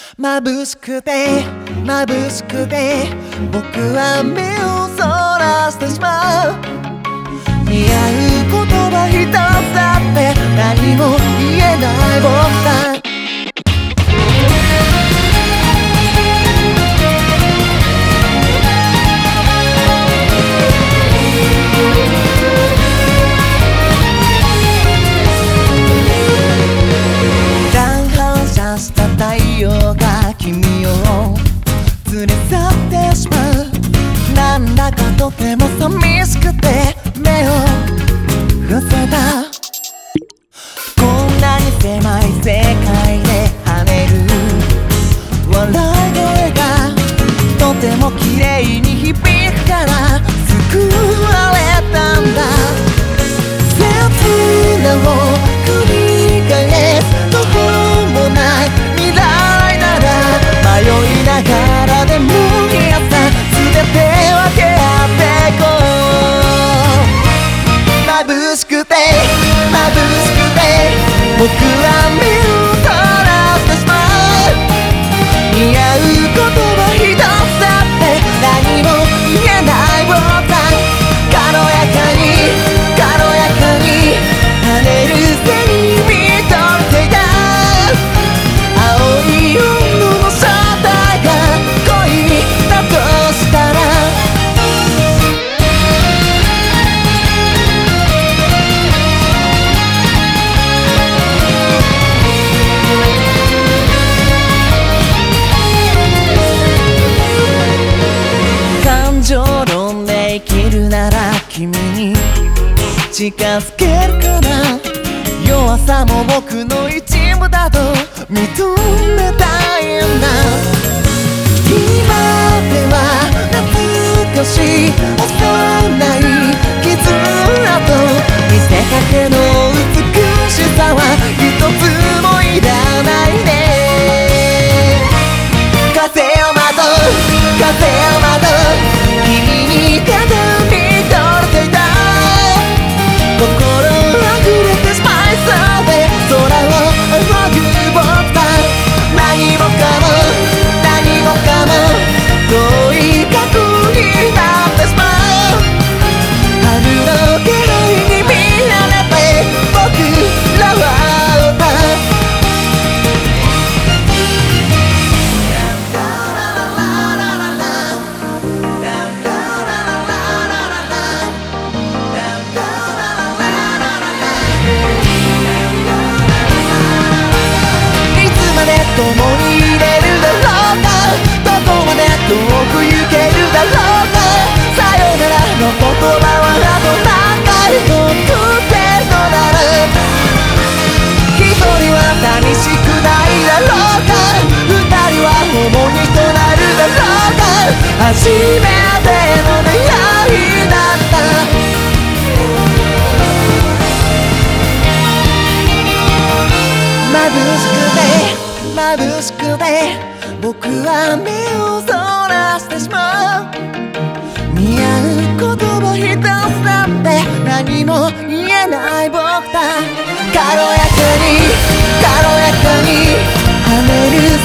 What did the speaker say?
眩しくて眩しくて僕は目をそらしてしまう。似合う言葉一つだって何も言えない僕だ。太陽が君を連れ去ってしまう。なんだかとても寂しくて目を伏せた。こんなに狭い世界で跳ねる笑い声がとても綺麗に響くから救われたんだ。切なを繰り返す途方もない未来なら迷いながらでもいいやさ全て分け合っていこう。眩しくて眩しくて僕は目をそらしてしまう。似合う言葉一つだって何も言えない僕だ。軽やかに軽やかに跳ねる背に見とれていた青い温度の正体が恋だとしたら感情論で生きるなら君に近づけるかな。弱さも僕の一部だと認めたいんだ。今では懐かしい幼い絆と見せかけの美しさは一つもいらないね。風をまとう風をまとう君にただ見とれていた。心あふれてしまいそうで空を仰ぐ僕だ。何もかも何もかも遠い過去になってしまう。春の気配に見られて僕らは歌う。共にいれるだろうか。どこまで遠く行けるだろうか。さよならの言葉はあと何回も言ってのなら一人は寂しくないだろうか。二人は重荷となるだろうか。初めての出会いだった。眩しくて眩しくて僕は目をそらしてしまう。似合う言葉一つだって何も言えない僕だ。軽やかに軽やかに跳ねる